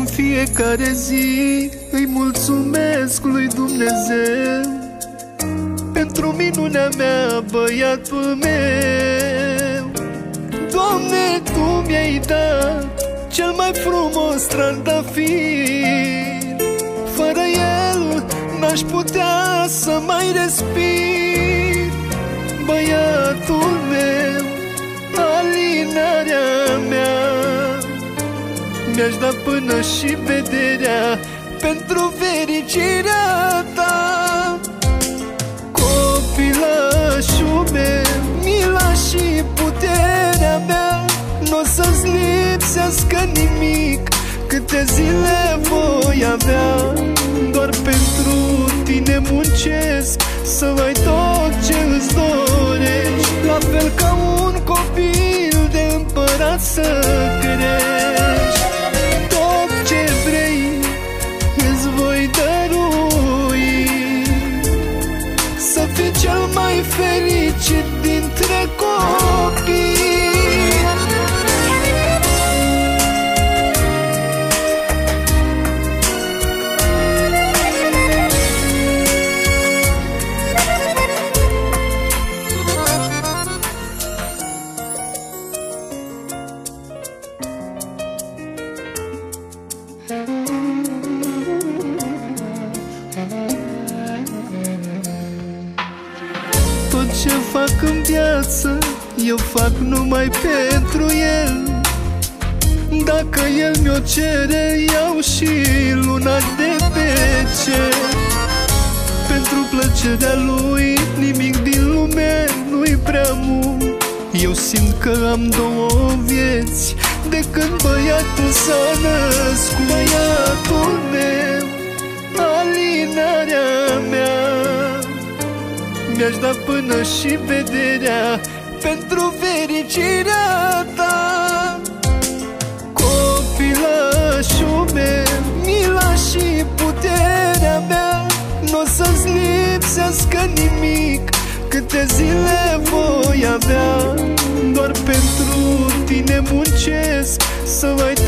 în fiecare zi îi mulțumesc lui Dumnezeu pentru minunea mea, băiatul meu. Doamne, Tu mi-ai dat cel mai frumos trandafir, fără el n-aș putea să mai respir. Băiatul meu, alinarea mea, mi-aș da până și vederea pentru fericirea Ta. Copilașul meu, mila și puterea mea, n-o să-ți lipsească nimic câte zile voi avea. Doar pentru Tine muncesc, să ai tot ce îți dorești, la fel ca un copil de împărat să crești. Tot ce vrei îți voi dărui, să fii cel mai fericit dintre copii. Tot ce fac în viață eu fac numai pentru el. Dacă el mi-o cere, iau și luna de pe cer. Pentru plăcerea lui nimic din lume nu-i prea mult. Eu simt că am două vieți de când băiatul s-a născut. Băiatul meu, alinarea mea, mi-aș da până și vederea pentru fericirea Ta. Copilașul meu, mila și puterea mea, n-o să-ți lipsească nimic câte zile voi avea. Doar pentru Tine muncesc, să ai